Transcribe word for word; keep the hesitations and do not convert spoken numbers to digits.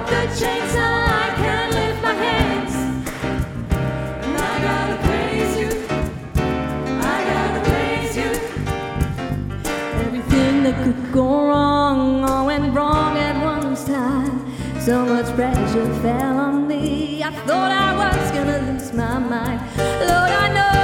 broke the chains, now I can't lift my hands. And I gotta praise you, I gotta praise you. Everything that could go wrong, all went wrong at one time. So much pressure fell on me, I thought I was gonna lose my mind. Lord, I know